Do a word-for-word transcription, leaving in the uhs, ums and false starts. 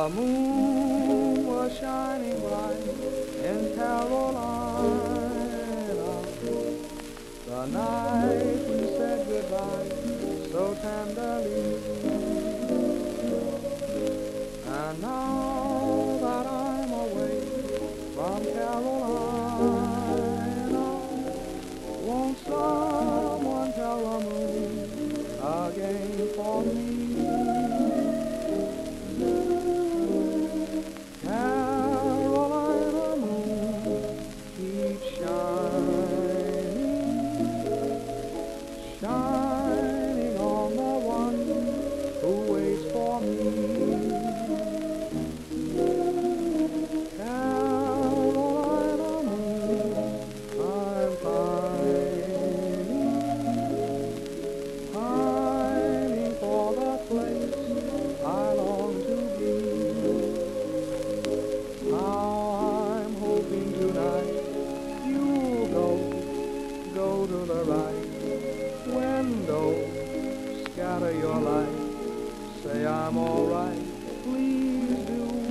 The moon was shining bright in Carolina. The night we said goodbye so tenderly. And now that I'm away from Carolina, won't someone tell the moon again for me? Carolina moon, keep shining, shining on the one who waits for me. Carolina moon, I'm pining, pining for the place I long to be. How I'm hoping tonight you'll go, go to the right window, scatter your light, say I'm all right, please do.